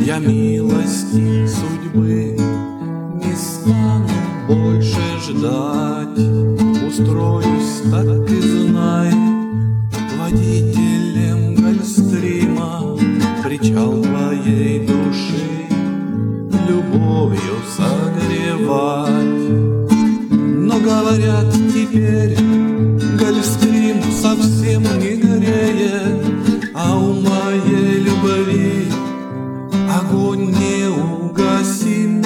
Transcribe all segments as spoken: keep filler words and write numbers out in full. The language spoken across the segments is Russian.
Я милости судьбы не стану больше ждать. Устроюсь, так и знай, водителем Гольфстрима, причал твоей души любовью согревать. Но говорят теперь, Гольфстрим совсем не греет, а у моей любви огонь не угасим.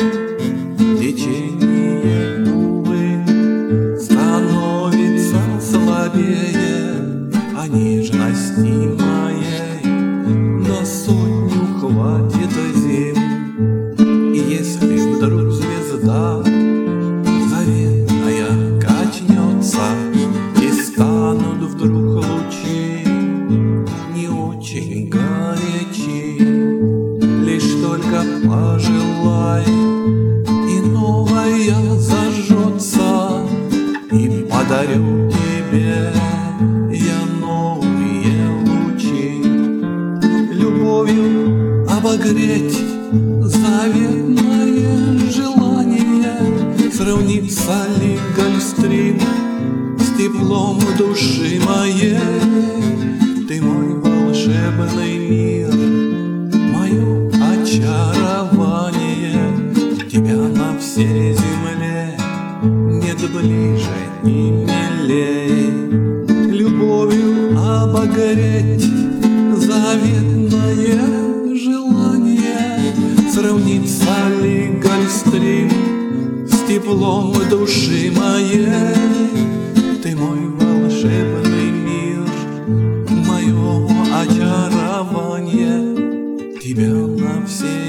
Течение, увы, становится слабее, а нежности моей на сотню хватит зим. И если вдруг звезда заветная качнется, и станут вдруг лучи не очень горячи, лишь только пожелай, и новая зажжется, и подарю тебе я новые лучи. Любовью обогреть заветное желание, сравнится ли Гольфстрим с теплом души моей? Ты мой волшебный мир, мое очарование. Тебя на всей земле нет ближе и милей. Любовью обогреть заветное желание, сравнится ли Гольфстрим с теплом души моей? Ты мой волшебный мир, мое очарование. Тебя на всей